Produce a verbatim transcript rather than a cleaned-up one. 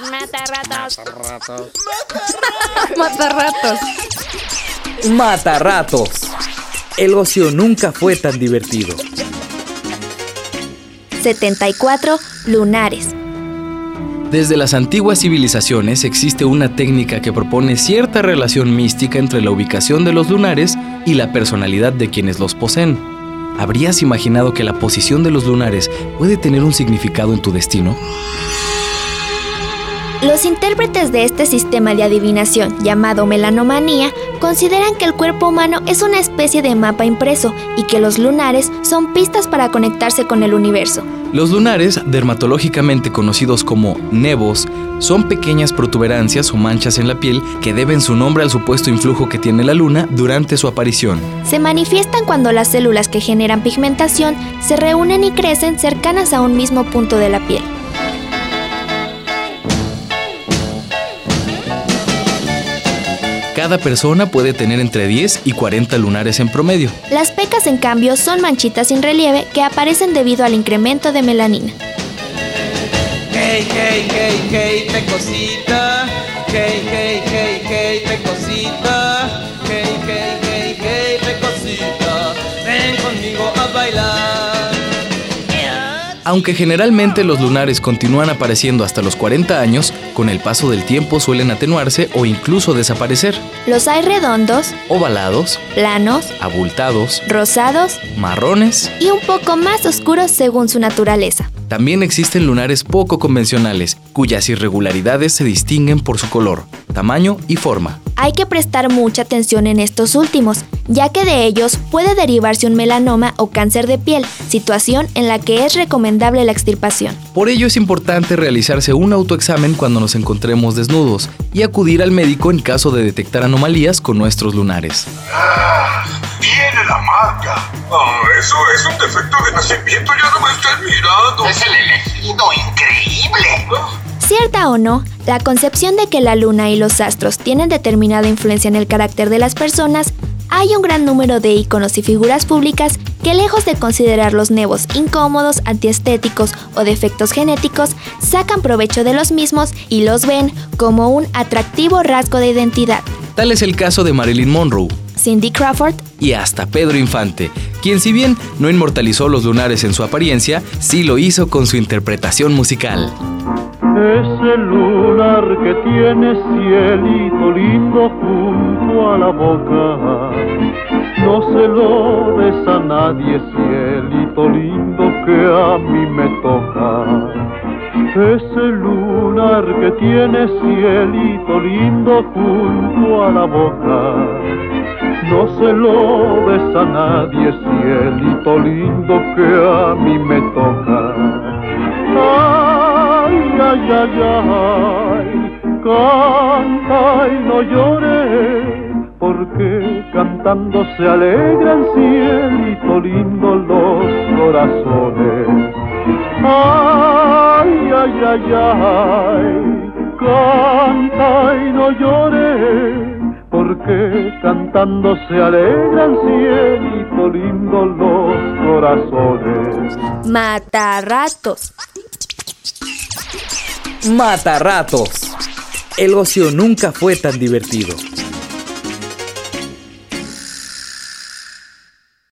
Mata ratos. Mata ratos. Mata ratos. El ocio nunca fue tan divertido. setenta y cuatro lunares. Desde las antiguas civilizaciones existe una técnica que propone cierta relación mística entre la ubicación de los lunares y la personalidad de quienes los poseen. ¿Habrías imaginado que la posición de los lunares puede tener un significado en tu destino? Los intérpretes de este sistema de adivinación, llamado melanomanía, consideran que el cuerpo humano es una especie de mapa impreso y que los lunares son pistas para conectarse con el universo. Los lunares, dermatológicamente conocidos como nevos, son pequeñas protuberancias o manchas en la piel que deben su nombre al supuesto influjo que tiene la luna durante su aparición. Se manifiestan cuando las células que generan pigmentación se reúnen y crecen cercanas a un mismo punto de la piel. Cada persona puede tener entre diez y cuarenta lunares en promedio. Las pecas, en cambio, son manchitas sin relieve que aparecen debido al incremento de melanina. Hey, hey, hey, hey, pecosita. Hey, hey, hey, hey, pecosita. Hey, hey, hey, hey, pecosita. Ven conmigo a bailar. Aunque generalmente los lunares continúan apareciendo hasta los cuarenta años, con el paso del tiempo suelen atenuarse o incluso desaparecer. Los hay redondos, Ovalados, planos, abultados, rosados marrones. y un poco más oscuros según su naturaleza. También existen lunares poco convencionales, cuyas irregularidades se distinguen por su color, tamaño y forma. Hay que prestar mucha atención en estos últimos, ya que de ellos puede derivarse un melanoma o cáncer de piel, situación en la que es recomendable la extirpación. Por ello es importante realizarse un autoexamen cuando nos encontremos desnudos y acudir al médico en caso de detectar anomalías con nuestros lunares. Ah, tiene la marca. Ah, eso es un defecto de nacimiento, ya no me estás mirando. Es el elegido, increíble. Ah. Cierta o no, la concepción de que la luna y los astros tienen determinada influencia en el carácter de las personas, hay un gran número de íconos y figuras públicas que, lejos de considerar los nevos incómodos, antiestéticos o defectos genéticos, sacan provecho de los mismos y los ven como un atractivo rasgo de identidad. Tal es el caso de Marilyn Monroe Cindy Crawford y hasta Pedro Infante, quien, si bien no inmortalizó los lunares en su apariencia, sí lo hizo con su interpretación musical. Ese lunar que tiene cielito lindo junto a la boca, no se lo des a nadie, cielito lindo que a mí me toca. Ese lunar que tiene cielito lindo junto a la boca, no se lo des a nadie, cielito lindo que a mí me toca. Ay, ay, ay, ay, canta y no llores, porque cantando se alegran, cielito lindo, los corazones. Ay, ay, ay, ay, canta y no llores, porque cantando se alegran, cielito lindo, los corazones. Mata ratos. Mata ratos. El ocio nunca fue tan divertido.